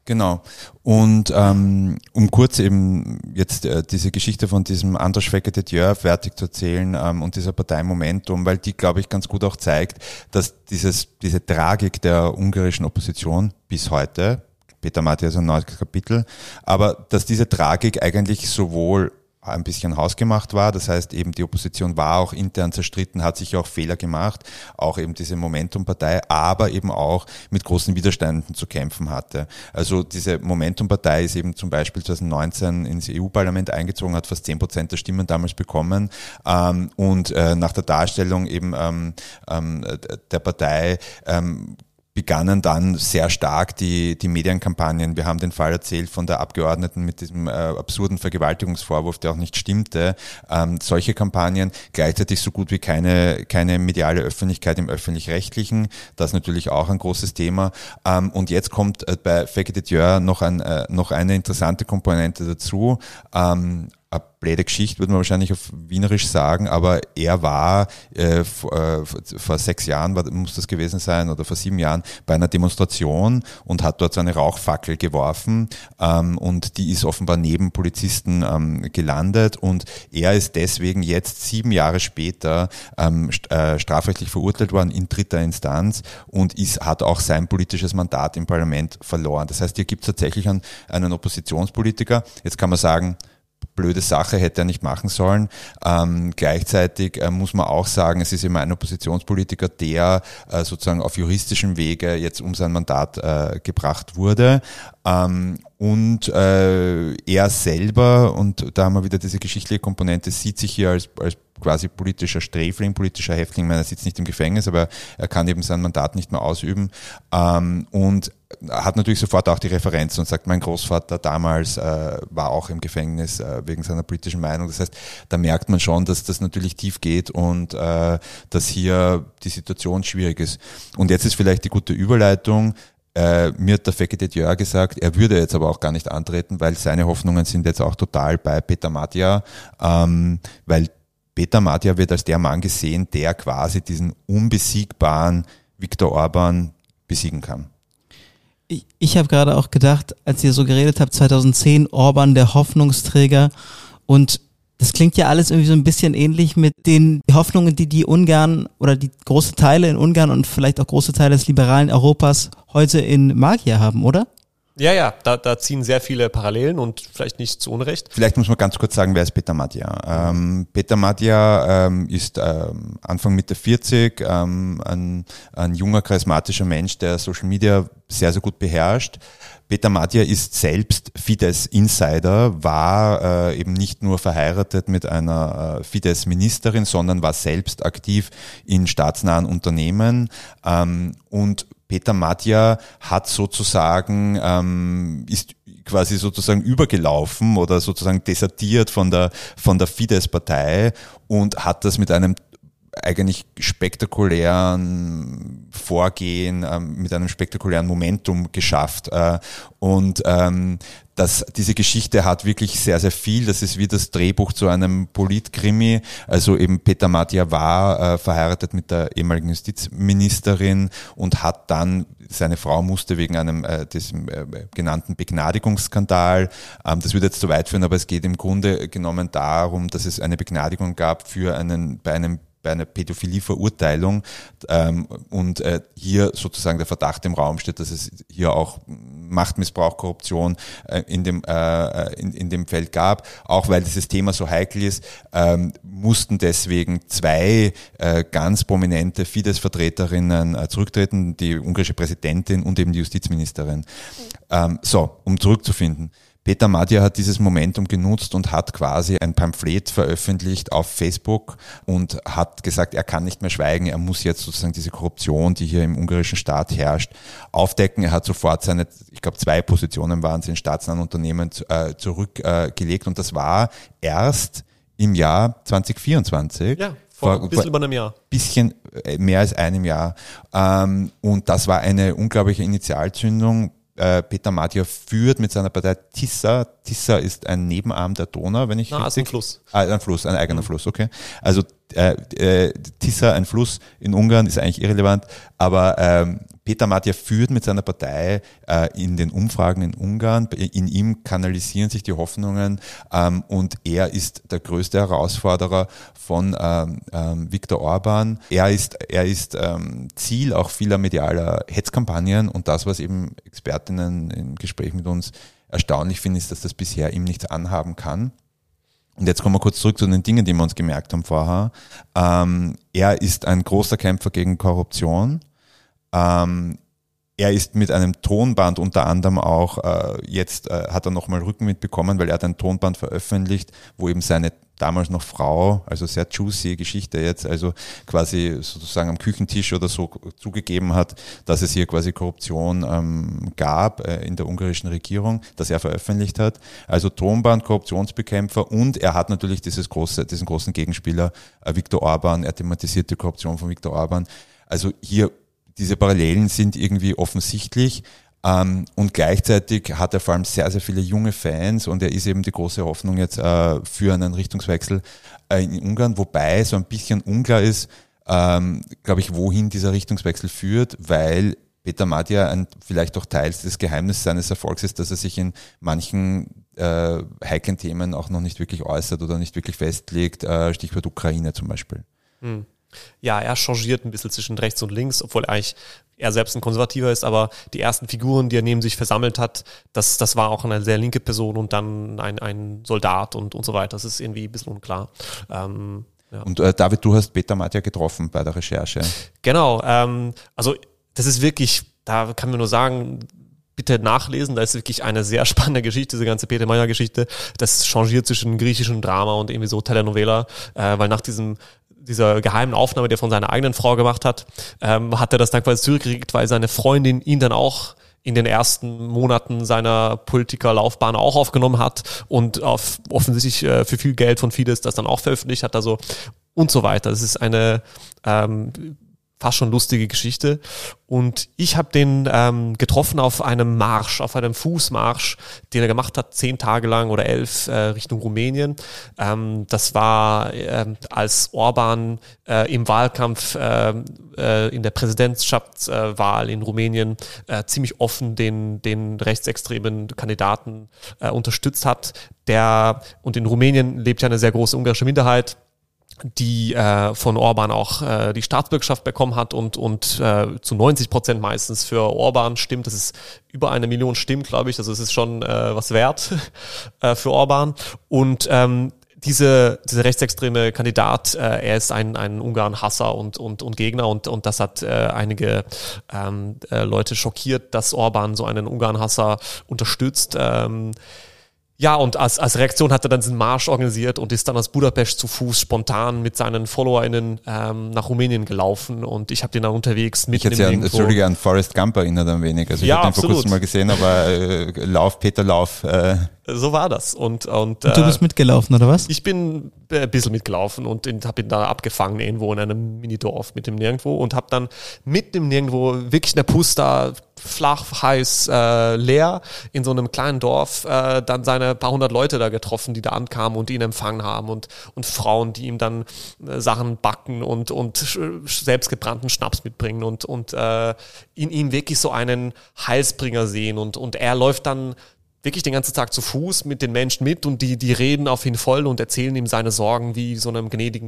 Genau. Und ähm, um kurz eben jetzt äh, diese Geschichte von diesem Andras Fekete-Győr fertig zu erzählen ähm, und dieser Partei Momentum, weil die, glaube ich, ganz gut auch zeigt, dass dieses diese Tragik der ungarischen Opposition bis heute, Peter Máté ist ein neues Kapitel, aber dass diese Tragik eigentlich sowohl ein bisschen hausgemacht war, das heißt eben die Opposition war auch intern zerstritten, hat sich auch Fehler gemacht, auch eben diese Momentum-Partei, aber eben auch mit großen Widerständen zu kämpfen hatte. Also diese Momentum-Partei ist eben zum Beispiel zwanzig neunzehn ins E U-Parlament eingezogen, hat fast zehn Prozent der Stimmen damals bekommen ähm, und äh, nach der Darstellung eben ähm, ähm, der Partei ähm, begannen dann sehr stark die die Medienkampagnen. Wir haben den Fall erzählt von der Abgeordneten mit diesem äh, absurden Vergewaltigungsvorwurf, der auch nicht stimmte. Ähm, solche Kampagnen, gleichzeitig so gut wie keine keine mediale Öffentlichkeit im Öffentlich-Rechtlichen. Das ist natürlich auch ein großes Thema. Ähm, und jetzt kommt äh, bei Fekete-Győr noch ein äh, noch eine interessante Komponente dazu. Ähm, Eine blöde Geschichte, würde man wahrscheinlich auf Wienerisch sagen, aber er war äh, vor, äh, vor sechs Jahren, war, muss das gewesen sein, oder vor sieben Jahren, bei einer Demonstration und hat dort so eine Rauchfackel geworfen ähm, und die ist offenbar neben Polizisten ähm, gelandet und er ist deswegen jetzt sieben Jahre später ähm, st- äh, strafrechtlich verurteilt worden in dritter Instanz und ist, hat auch sein politisches Mandat im Parlament verloren. Das heißt, hier gibt es tatsächlich einen, einen Oppositionspolitiker. Jetzt kann man sagen, blöde Sache, hätte er nicht machen sollen. Ähm, gleichzeitig äh, muss man auch sagen, es ist immer ein Oppositionspolitiker, der äh, sozusagen auf juristischem Wege jetzt um sein Mandat äh, gebracht wurde. Ähm, und äh, er selber, und da haben wir wieder diese geschichtliche Komponente, sieht sich hier als, als quasi politischer Sträfling, politischer Häftling. Ich meine, er sitzt nicht im Gefängnis, aber er kann eben sein Mandat nicht mehr ausüben. Ähm, und hat natürlich sofort auch die Referenz und sagt, mein Großvater damals äh, war auch im Gefängnis äh, wegen seiner politischen Meinung. Das heißt, da merkt man schon, dass das natürlich tief geht und äh, dass hier die Situation schwierig ist. Und jetzt ist vielleicht die gute Überleitung. Äh, mir hat der Fekete-Győr gesagt, er würde jetzt aber auch gar nicht antreten, weil seine Hoffnungen sind jetzt auch total bei Péter Máté, ähm, weil Péter Máté wird als der Mann gesehen, der quasi diesen unbesiegbaren Viktor Orbán besiegen kann. Ich, ich habe gerade auch gedacht, als ihr so geredet habt, zweitausendzehn, Orbán, der Hoffnungsträger, und das klingt ja alles irgendwie so ein bisschen ähnlich mit den Hoffnungen, die die Ungarn oder die große Teile in Ungarn und vielleicht auch große Teile des liberalen Europas heute in Magyar haben, oder? Ja, ja, da, da ziehen sehr viele Parallelen und vielleicht nicht zu Unrecht. Vielleicht muss man ganz kurz sagen, wer ist Péter Máté? Ähm, Péter Máté ähm, ist ähm, Anfang Mitte vierzig, ähm, ein, ein junger, charismatischer Mensch, der Social Media sehr, sehr gut beherrscht. Péter Máté ist selbst Fidesz-Insider, war äh, eben nicht nur verheiratet mit einer äh, Fidesz-Ministerin, sondern war selbst aktiv in staatsnahen Unternehmen ähm, und Péter Máté hat sozusagen, ähm, ist quasi sozusagen übergelaufen oder sozusagen desertiert von der, von der Fidesz-Partei und hat das mit einem eigentlich spektakulären Vorgehen, ähm, mit einem spektakulären Momentum geschafft. Äh, und ähm, das, diese Geschichte hat wirklich sehr, sehr viel. Das ist wie das Drehbuch zu einem Politkrimi. Also eben Péter Máté war äh, verheiratet mit der ehemaligen Justizministerin und hat dann, seine Frau musste wegen einem äh, diesem äh, genannten Begnadigungsskandal, ähm, das würde jetzt zu weit führen, aber es geht im Grunde genommen darum, dass es eine Begnadigung gab für einen, bei einem bei einer Pädophilie-Verurteilung ähm, und äh, hier sozusagen der Verdacht im Raum steht, dass es hier auch Machtmissbrauch, Korruption äh, in dem äh, in, in dem Feld gab. Auch weil dieses Thema so heikel ist, ähm, mussten deswegen zwei äh, ganz prominente Fidesz-Vertreterinnen äh, zurücktreten, die ungarische Präsidentin und eben die Justizministerin. Ähm, so, um zurückzufinden. Péter Máté hat dieses Momentum genutzt und hat quasi ein Pamphlet veröffentlicht auf Facebook und hat gesagt, er kann nicht mehr schweigen, er muss jetzt sozusagen diese Korruption, die hier im ungarischen Staat herrscht, aufdecken. Er hat sofort seine, ich glaube zwei Positionen waren es in staatsnahen Unternehmen äh, zurückgelegt äh, und das war erst im Jahr zwanzig vierundzwanzig. Ja. Vor ein bisschen über einem Jahr. Bisschen mehr als einem Jahr. Ähm, und das war eine unglaubliche Initialzündung. Péter Máté führt mit seiner Partei Tisza. Tisza ist ein Nebenarm der Donau, wenn ich Na, richtig... ein Fluss. Ah, ein Fluss, ein eigener mhm. Fluss, okay. Also äh, äh, Tisza, ein Fluss in Ungarn, ist eigentlich irrelevant, aber ähm, Peter Matya führt mit seiner Partei äh, in den Umfragen in Ungarn. In ihm kanalisieren sich die Hoffnungen ähm, und er ist der größte Herausforderer von ähm, ähm, Viktor Orban. Er ist, er ist ähm, Ziel auch vieler medialer Hetzkampagnen und das, was eben Expertinnen im Gespräch mit uns erstaunlich finden, ist, dass das bisher ihm nichts anhaben kann. Und jetzt kommen wir kurz zurück zu den Dingen, die wir uns gemerkt haben vorher. Ähm, er ist ein großer Kämpfer gegen Korruption. Ähm, er ist mit einem Tonband unter anderem auch, äh, jetzt äh, hat er nochmal Rückenwind bekommen, weil er hat ein Tonband veröffentlicht, wo eben seine damals noch Frau, also sehr juicy Geschichte jetzt, also quasi sozusagen am Küchentisch oder so zugegeben hat, dass es hier quasi Korruption ähm, gab äh, in der ungarischen Regierung, das er veröffentlicht hat. Also Tonband, Korruptionsbekämpfer und er hat natürlich dieses große, diesen großen Gegenspieler äh, Viktor Orban, er thematisiert die Korruption von Viktor Orban. Also hier diese Parallelen sind irgendwie offensichtlich ähm, und gleichzeitig hat er vor allem sehr, sehr viele junge Fans und er ist eben die große Hoffnung jetzt äh, für einen Richtungswechsel äh, in Ungarn, wobei so ein bisschen unklar ist, ähm, glaube ich, wohin dieser Richtungswechsel führt, weil Peter Matya ein, vielleicht auch Teil des Geheimnisses seines Erfolgs ist, dass er sich in manchen äh, heiklen Themen auch noch nicht wirklich äußert oder nicht wirklich festlegt, äh, Stichwort Ukraine zum Beispiel. Hm. Ja, er changiert ein bisschen zwischen rechts und links, obwohl eigentlich er selbst ein Konservativer ist, aber die ersten Figuren, die er neben sich versammelt hat, das, das war auch eine sehr linke Person und dann ein, ein Soldat und, und so weiter. Das ist irgendwie ein bisschen unklar. Ähm, ja. Und äh, David, du hast Peter Matya getroffen bei der Recherche. Genau, ähm, also das ist wirklich, da kann man nur sagen, bitte nachlesen, da ist wirklich eine sehr spannende Geschichte, diese ganze Peter Matya-Geschichte. Das changiert zwischen griechischem Drama und irgendwie so Telenovela, äh, weil nach diesem dieser geheimen Aufnahme, die er von seiner eigenen Frau gemacht hat, ähm, hat er das dann quasi zurückgekriegt, weil seine Freundin ihn dann auch in den ersten Monaten seiner Politikerlaufbahn auch aufgenommen hat und auf, offensichtlich äh, für viel Geld von Fidesz das dann auch veröffentlicht hat, also und so weiter. Das ist eine ähm, fast schon lustige Geschichte. Und ich habe den ähm, getroffen auf einem Marsch, auf einem Fußmarsch, den er gemacht hat, zehn Tage lang oder elf äh, Richtung Rumänien. Ähm, das war, äh, als Orban äh, im Wahlkampf äh, äh, in der Präsidentschaftswahl äh, in Rumänien äh, ziemlich offen den, den rechtsextremen Kandidaten äh, unterstützt hat. Der, und in Rumänien lebt ja eine sehr große ungarische Minderheit, die äh, von Orban auch äh, die Staatsbürgerschaft bekommen hat und und äh, zu neunzig Prozent meistens für Orban stimmt. Das ist über eine Million Stimmen, glaube ich. Also es ist schon äh, was wert äh, für Orban. Und ähm, diese diese rechtsextreme Kandidat, äh, er ist ein ein Ungarn-Hasser und und und Gegner und und das hat äh, einige ähm, äh, Leute schockiert, dass Orban so einen Ungarn-Hasser unterstützt. Ähm, Ja, und als, als Reaktion hat er dann diesen Marsch organisiert und ist dann aus Budapest zu Fuß spontan mit seinen FollowerInnen ähm, nach Rumänien gelaufen und ich habe den dann unterwegs mit. Ich hätte ja an, Entschuldige, an Forrest Gump erinnert ein wenig. Also ich ja, habe den vor kurzem mal gesehen, aber äh, Lauf, Peter Lauf. Äh. So war das. Und, und, und du bist äh, mitgelaufen, oder was? Ich bin ein bisschen mitgelaufen und habe ihn da abgefangen irgendwo in einem Minidorf mit dem Nirgendwo und habe dann mit dem Nirgendwo wirklich eine Pusta flach, heiß, äh, leer in so einem kleinen Dorf äh, dann seine paar hundert Leute da getroffen, die da ankamen und ihn empfangen haben und und Frauen, die ihm dann äh, Sachen backen und und selbstgebrannten Schnaps mitbringen und und äh, in ihm wirklich so einen Heilsbringer sehen und und er läuft dann wirklich den ganzen Tag zu Fuß mit den Menschen mit und die die reden auf ihn voll und erzählen ihm seine Sorgen wie so einem gnädigen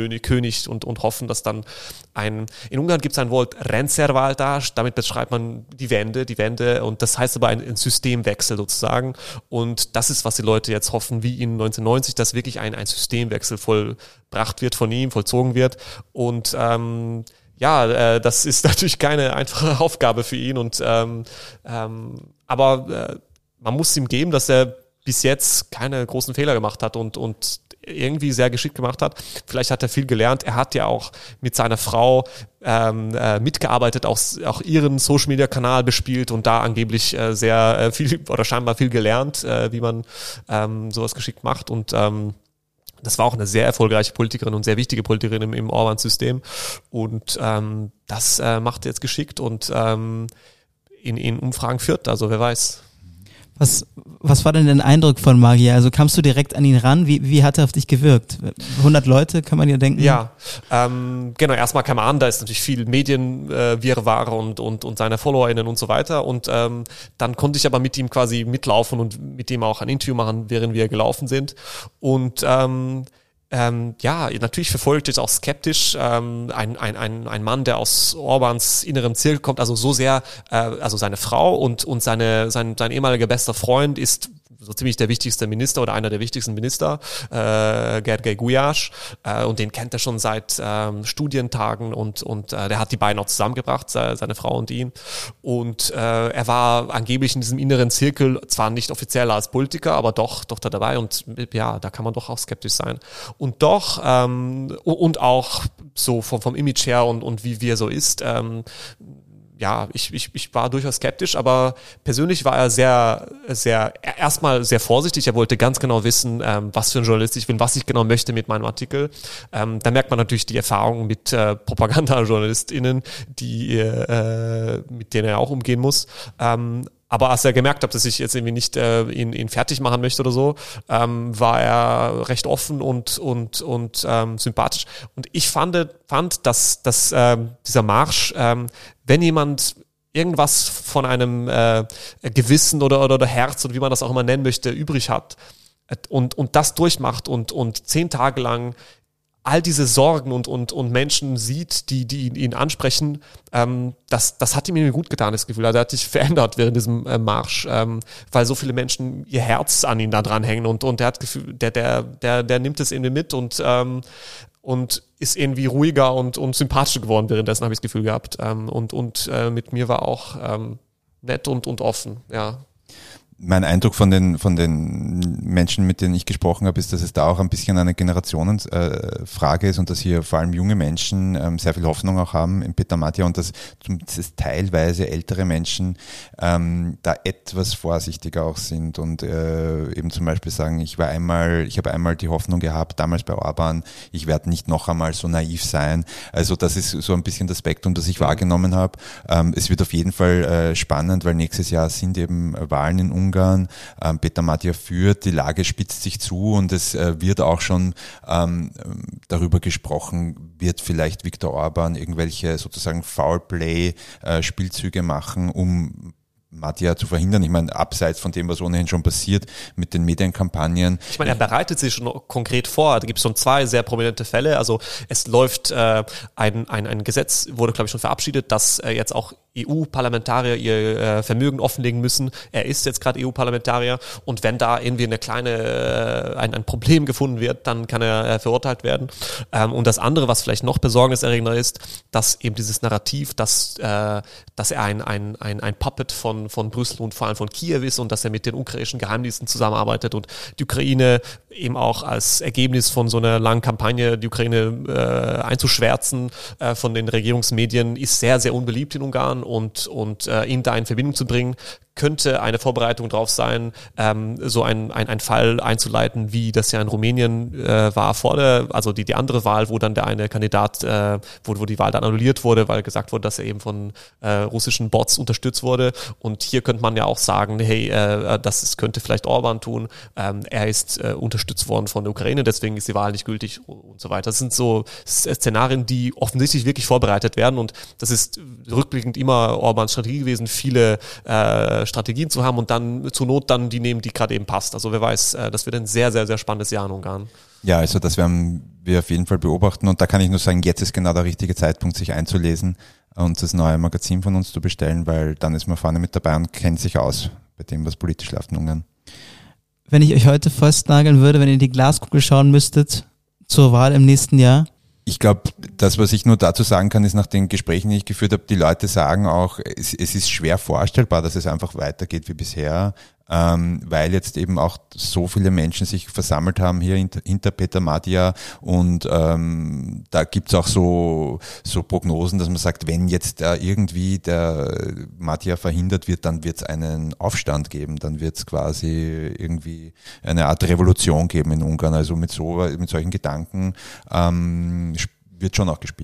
König und und hoffen, dass dann ein, in Ungarn gibt es ein Wort Rendszerváltás, damit beschreibt man die Wende, die Wende und das heißt aber ein, ein Systemwechsel sozusagen und das ist, was die Leute jetzt hoffen, wie in neunzehnhundertneunzig, dass wirklich ein, ein Systemwechsel vollbracht wird von ihm, vollzogen wird und ähm, ja, äh, das ist natürlich keine einfache Aufgabe für ihn und ähm, ähm, aber äh, man muss ihm geben, dass er bis jetzt keine großen Fehler gemacht hat und, und irgendwie sehr geschickt gemacht hat. Vielleicht hat er viel gelernt. Er hat ja auch mit seiner Frau ähm, äh, mitgearbeitet, auch, auch ihren Social-Media-Kanal bespielt und da angeblich äh, sehr äh, viel oder scheinbar viel gelernt, äh, wie man ähm, sowas geschickt macht. Und ähm, das war auch eine sehr erfolgreiche Politikerin und sehr wichtige Politikerin im, im Orban-System. Und ähm, das äh, macht er jetzt geschickt und ähm, in, in Umfragen führt. Also wer weiß. Was, was war denn dein Eindruck von Magyar? Also kamst du direkt an ihn ran? Wie, wie hat er auf dich gewirkt? hundert Leute, kann man ja denken. Ja, ähm, genau, erstmal kam er an, da ist natürlich viel Medienwirrwarr äh, und, und, und seine FollowerInnen und so weiter. Und ähm, dann konnte ich aber mit ihm quasi mitlaufen und mit ihm auch ein Interview machen, während wir gelaufen sind. Und ähm, Ähm, ja, natürlich verfolgt es auch skeptisch ähm, ein, ein, ein, ein Mann, der aus Orbáns innerem Zirkel kommt, also so sehr, äh, also seine Frau und, und seine, sein, sein ehemaliger bester Freund ist so ziemlich der wichtigste Minister oder einer der wichtigsten Minister, äh, Gergely Gulyás, äh, und den kennt er schon seit ähm, Studientagen und, und äh, der hat die beiden auch zusammengebracht, seine Frau und ihn. Und äh, er war angeblich in diesem inneren Zirkel, zwar nicht offiziell als Politiker, aber doch, doch da dabei und ja, da kann man doch auch skeptisch sein. Und doch, ähm, und auch so vom, vom Image her und, und wie, wie er so ist, ähm, ja, ich, ich, ich war durchaus skeptisch, aber persönlich war er sehr, sehr, erstmal sehr vorsichtig. Er wollte ganz genau wissen, ähm, was für ein Journalist ich bin, was ich genau möchte mit meinem Artikel. Ähm, da merkt man natürlich die Erfahrung mit äh, Propagandajournalistinnen, die, äh, mit denen er auch umgehen muss. Ähm, Aber als er gemerkt hat, dass ich jetzt irgendwie nicht äh, ihn, ihn fertig machen möchte oder so, ähm, war er recht offen und und und ähm, sympathisch. Und ich fand, fand dass, dass ähm, dieser Marsch, ähm, wenn jemand irgendwas von einem äh, Gewissen oder, oder oder Herz oder wie man das auch immer nennen möchte, übrig hat und und das durchmacht und und zehn Tage lang all diese Sorgen und, und, und Menschen sieht, die, die ihn ansprechen, ähm, das, das hat ihm irgendwie gut getan, das Gefühl. Also er hat sich verändert während diesem äh, Marsch, ähm, weil so viele Menschen ihr Herz an ihn da dran hängen und, und der hat Gefühl, der, der, der, der nimmt es irgendwie mit und, ähm, und ist irgendwie ruhiger und, und sympathischer geworden währenddessen, habe ich das Gefühl gehabt. Ähm, und und äh, mit mir war auch ähm, nett und, und offen, ja. Mein Eindruck von den von den Menschen, mit denen ich gesprochen habe, ist, dass es da auch ein bisschen eine Generationenfrage ist und dass hier vor allem junge Menschen ähm, sehr viel Hoffnung auch haben in Peter Magyar und dass, dass teilweise ältere Menschen ähm, da etwas vorsichtiger auch sind und äh, eben zum Beispiel sagen, ich war einmal, ich habe einmal die Hoffnung gehabt, damals bei Orbán, ich werde nicht noch einmal so naiv sein. Also das ist so ein bisschen das Spektrum, das ich wahrgenommen habe. Ähm, es wird auf jeden Fall äh, spannend, weil nächstes Jahr sind eben Wahlen in Ungarn. Ungarn. Ähm, Peter Magyar führt, die Lage spitzt sich zu und es äh, wird auch schon ähm, darüber gesprochen, wird vielleicht Viktor Orbán irgendwelche sozusagen Foulplay-Spielzüge äh, machen, um Magyar zu verhindern. Ich meine, abseits von dem, was ohnehin schon passiert mit den Medienkampagnen. Ich meine, er bereitet sich schon konkret vor. Da gibt es schon zwei sehr prominente Fälle. Also es läuft äh, ein, ein, ein Gesetz, wurde glaube ich schon verabschiedet, dass äh, jetzt auch E U-Parlamentarier ihr äh, Vermögen offenlegen müssen. Er ist jetzt gerade E U-Parlamentarier und wenn da irgendwie eine kleine äh, ein, ein Problem gefunden wird, dann kann er äh, verurteilt werden. Ähm, und das andere, was vielleicht noch besorgniserregender ist, dass eben dieses Narrativ, dass äh, dass er ein ein ein ein Puppet von von Brüssel und vor allem von Kiew ist und dass er mit den ukrainischen Geheimdiensten zusammenarbeitet und die Ukraine eben auch als Ergebnis von so einer langen Kampagne, die Ukraine äh, einzuschwärzen äh, von den Regierungsmedien, ist sehr, sehr unbeliebt in Ungarn und, und äh, ihn da in Verbindung zu bringen, könnte eine Vorbereitung drauf sein, ähm, so ein, ein, ein Fall einzuleiten, wie das ja in Rumänien äh, war vor der, also die, die andere Wahl, wo dann der eine Kandidat, äh, wo, wo die Wahl dann annulliert wurde, weil gesagt wurde, dass er eben von äh, russischen Bots unterstützt wurde. Und hier könnte man ja auch sagen, hey, äh, das ist, könnte vielleicht Orbán tun. Ähm, er ist äh, unterstützt worden von der Ukraine, deswegen ist die Wahl nicht gültig und so weiter. Das sind so Szenarien, die offensichtlich wirklich vorbereitet werden und das ist rückblickend immer Orbáns Strategie gewesen, viele äh, Strategien zu haben und dann zur Not dann die nehmen, die gerade eben passt. Also wer weiß, das wird ein sehr, sehr, sehr spannendes Jahr in Ungarn. Ja, also das werden wir auf jeden Fall beobachten und da kann ich nur sagen, jetzt ist genau der richtige Zeitpunkt, sich einzulesen und das neue Magazin von uns zu bestellen, weil dann ist man vorne mit dabei und kennt sich aus bei dem, was politisch läuft in Ungarn. Wenn ich euch heute festnageln würde, wenn ihr in die Glaskugel schauen müsstet zur Wahl im nächsten Jahr? Ich glaube, das, was ich nur dazu sagen kann, ist nach den Gesprächen, die ich geführt habe, die Leute sagen auch, es, es ist schwer vorstellbar, dass es einfach weitergeht wie bisher, ähm, weil jetzt eben auch so viele Menschen sich versammelt haben hier hinter, hinter Peter Magyar und ähm, da gibt's auch so, so Prognosen, dass man sagt, wenn jetzt da irgendwie der Magyar verhindert wird, dann wird's einen Aufstand geben, dann wird's quasi irgendwie eine Art Revolution geben in Ungarn. Also mit so mit solchen Gedanken ähm, wird schon auch gespielt.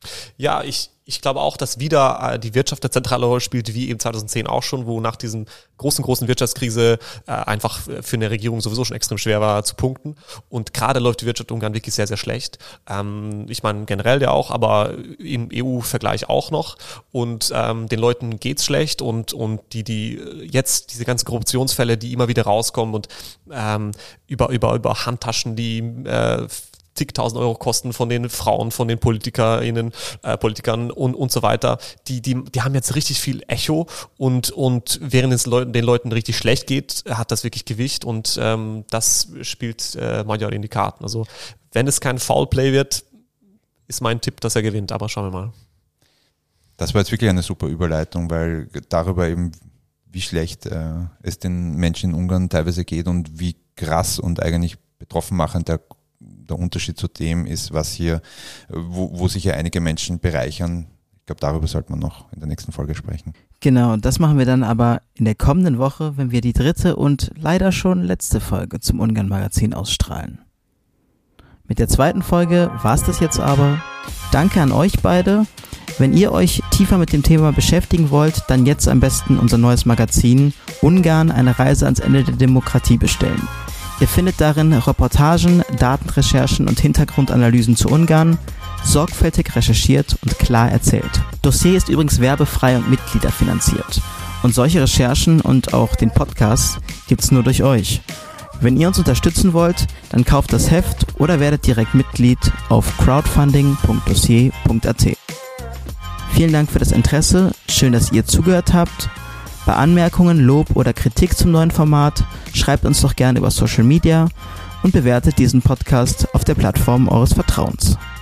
Ja, ich, ich glaube auch, dass wieder äh, die Wirtschaft eine zentrale Rolle spielt, wie eben zweitausendzehn auch schon, wo nach diesem großen, großen Wirtschaftskrise äh, einfach für eine Regierung sowieso schon extrem schwer war zu punkten. Und gerade läuft die Wirtschaft in Ungarn wirklich sehr, sehr schlecht. Ähm, ich meine generell ja auch, aber im E U-Vergleich auch noch. Und ähm, den Leuten geht's schlecht und und die die jetzt diese ganzen Korruptionsfälle, die immer wieder rauskommen und ähm, über über über Handtaschen, die äh, zigtausend Euro kosten von den Frauen, von den PolitikerInnen, äh, Politikern und, und so weiter. Die, die, die haben jetzt richtig viel Echo und, und während es Leuten, den Leuten richtig schlecht geht, hat das wirklich Gewicht und ähm, das spielt äh, Magyar in die Karten. Also wenn es kein Foulplay wird, ist mein Tipp, dass er gewinnt, aber schauen wir mal. Das war jetzt wirklich eine super Überleitung, weil darüber eben, wie schlecht äh, es den Menschen in Ungarn teilweise geht und wie krass und eigentlich betroffen machend der Der Unterschied zu dem ist, was hier, wo, wo sich ja einige Menschen bereichern. Ich glaube, darüber sollte man noch in der nächsten Folge sprechen. Genau, das machen wir dann aber in der kommenden Woche, wenn wir die dritte und leider schon letzte Folge zum Ungarn-Magazin ausstrahlen. Mit der zweiten Folge war es das jetzt aber. Danke an euch beide. Wenn ihr euch tiefer mit dem Thema beschäftigen wollt, dann jetzt am besten unser neues Magazin Ungarn, eine Reise ans Ende der Demokratie bestellen. Ihr findet darin Reportagen, Datenrecherchen und Hintergrundanalysen zu Ungarn, sorgfältig recherchiert und klar erzählt. Dossier ist übrigens werbefrei und mitgliederfinanziert. Und solche Recherchen und auch den Podcast gibt's nur durch euch. Wenn ihr uns unterstützen wollt, dann kauft das Heft oder werdet direkt Mitglied auf crowdfunding punkt dossier punkt a t. Vielen Dank für das Interesse, schön, dass ihr zugehört habt. Bei Anmerkungen, Lob oder Kritik zum neuen Format schreibt uns doch gerne über Social Media und bewertet diesen Podcast auf der Plattform eures Vertrauens.